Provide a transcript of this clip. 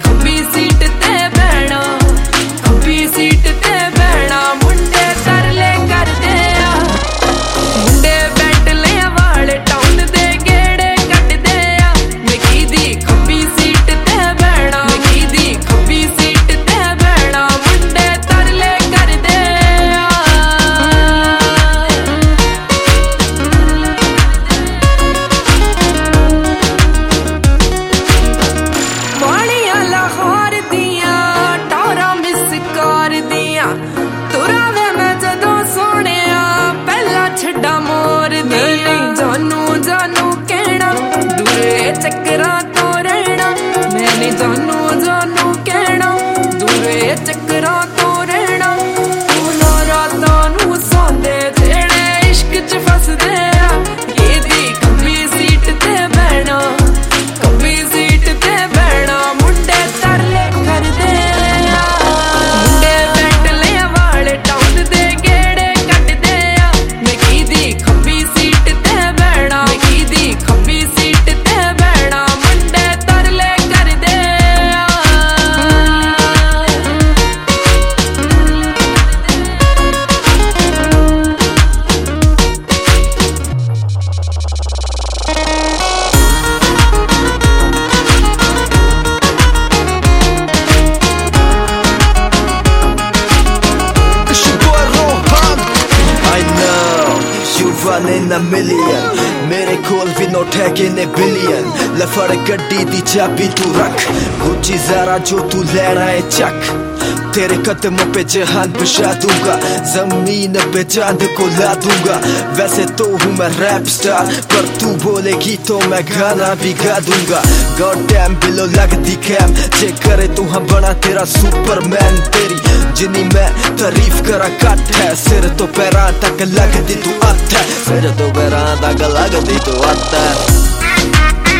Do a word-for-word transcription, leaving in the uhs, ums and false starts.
खब्बी seat ते बैठा, खब्बी seat ते बैठा। मुंडे तरले करदे आ, मुंडे बेटले वाले टाउन दे गेड़े कटदे आ। मैं कीदी खब्बी सीट ते बैठा, मैं कीदी खब्बी सीट ते बैठा। मुंडे तरले करदे आ। वालियां लाहौर दियां टारा मिस कार दियां, तुरा वे मैं जदों सोहणिया पहला छड्डा मोर दियां। जानू जानू कहना दूरे चक्करां तो रहना, मैंने जानू जानू कहना दूरे चक्करां तो रहना। उन्हां रातां नूं सौंदे जेड़े इश्क च फसदे आ, कीदी खब्बी सीट ते बैठा, खब्बी सीट ते बैठा। मुंडे तरले करदे आ, मुंडे बेटले वाले टाउन दे गेड़े कटदे आ। मैं कीदी खब्बी सीट ते बैठा, मैं कीदी खब्बी सीट ते बैठा। मुंडे तरले करदे आ। It's your boy Rohan. I know you one in a million. मेरे कोल भी नोट है कि ने बिलियन। लफड़ गड्डी दी चाबी तू रख, गुच्ची ज़रा जो तू लेना है चक। तेरे कदमों पे जहान बिछा दूंगा, जमीन पे चांद को ला दूंगा। वैसे तो हूँ मैं रैप स्टार, पर तू बोलेगी तो मैं गाना भी गा दूंगा। गॉड डैम बिलो लगदी कैम, जे करे तू हम बना तेरा सुपरमैन। तेरी जिनी मैं तारीफ करा कट है, सिर तो पैरां तक लगदी तू अत्थ है, सिर तो पैरां तक लगदी तू अत्थ है।